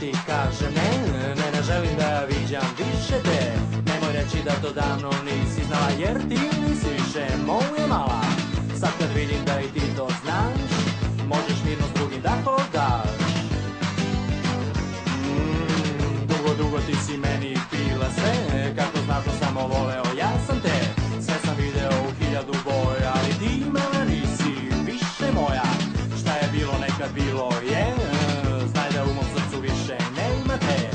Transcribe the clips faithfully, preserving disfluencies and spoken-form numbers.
ti kažem ne, ne, ne želim da viđam više te. Nemoj reći da to davno nisi znala, jer ti nisi više moja mala. Sad kad vidim da i ti to znaš, možeš mirno s drugim da hodaš. mm, Dugo, dugo ti si meni bila sve, kako znaš da samo voleo, ja sam te. Sve sam video u hiljadu boja, ali ti mala nisi više moja. Šta je bilo nekad bilo je, znaj da u mom srcu više nema te.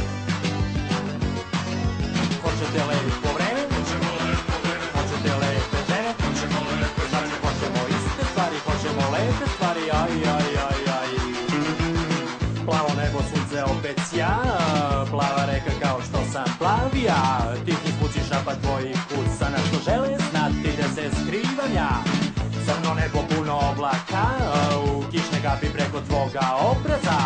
Hoćete lepo vreme, hoćete lepe žene, znači hoćemo iste stvari, hoćemo lepe stvari, aj, aj, aj, aj. Plavo nebo, sunce opet sja, plava reka kao što sam plavija. Tihi zvuci šapa tvojih kuca, na što žele znati da se skrivam ja. Crno nebo puno oblaka, u kišne kapi preko tvoga obraza.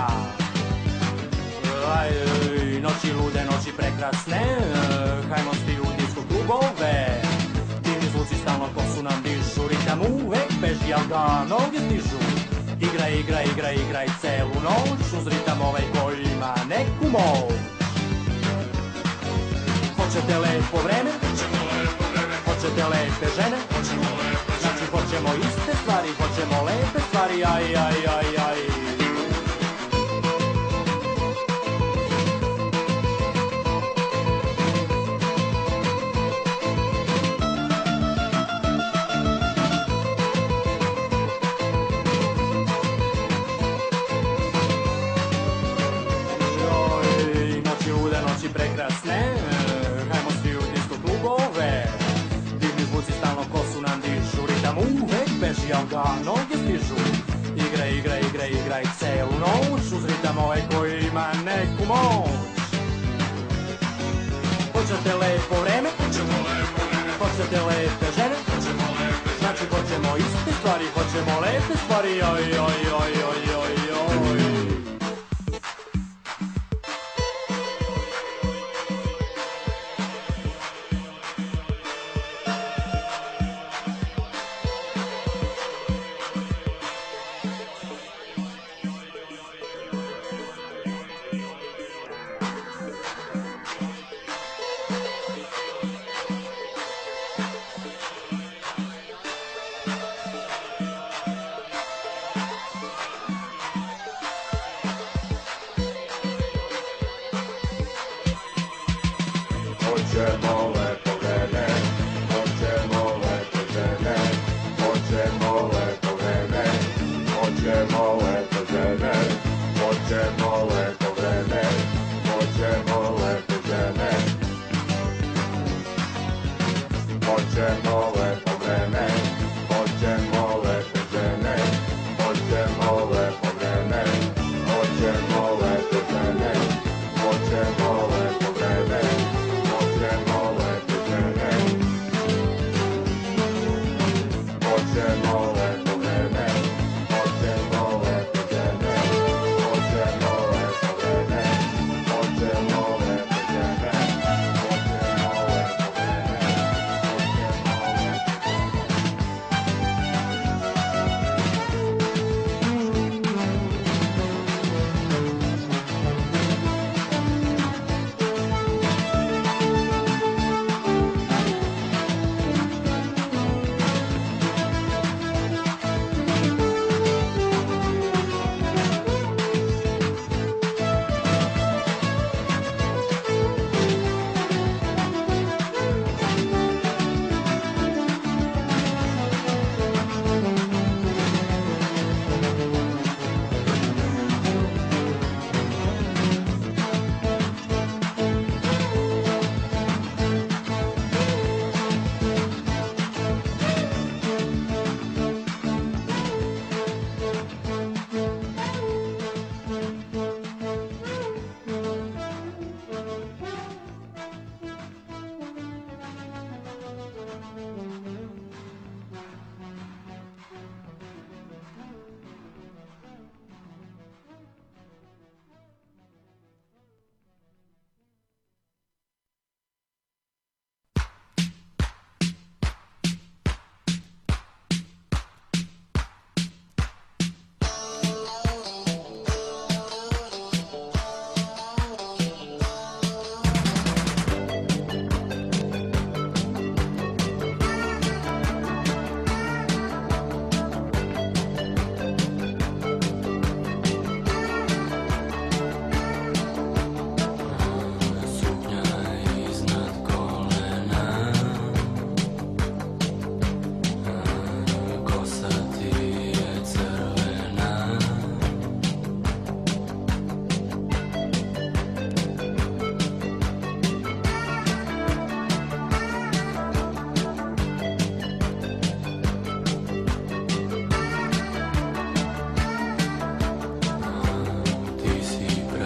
Aj, noći lude, noći prekrasne, hajmo svi u disko klubove. Divni zvuci stalno kosu nam dišu, ritam uvek beži, al ga noge stižu. Igraj, igraj, igraj, igraj celu noć, uz ritam ovaj koji ima neku moć. Hoćete lepo vreme, hoćete lepe žene, znači hoćemo iste stvari, hoćemo lepe stvari, aj, aj, aj, aj. Prekrasne, hajmo svi u disko klubove. Divni zvuci stalno kosu nam dišu, ritam uvek beži, al ga noge stižu. Igraj, igraj, igraj, igraj celu noć, uz ritam ovaj koji ima neku moć. Hoćete lepo vreme, hoćete lepe žene, znači hoćemo iste stvari, hoćemo lepe stvari, oj, oj, oj, oj, oj, oj. Hoćemo lepo vreme, hoćemo lepe žene, hoćemo lepo vreme, hoćemo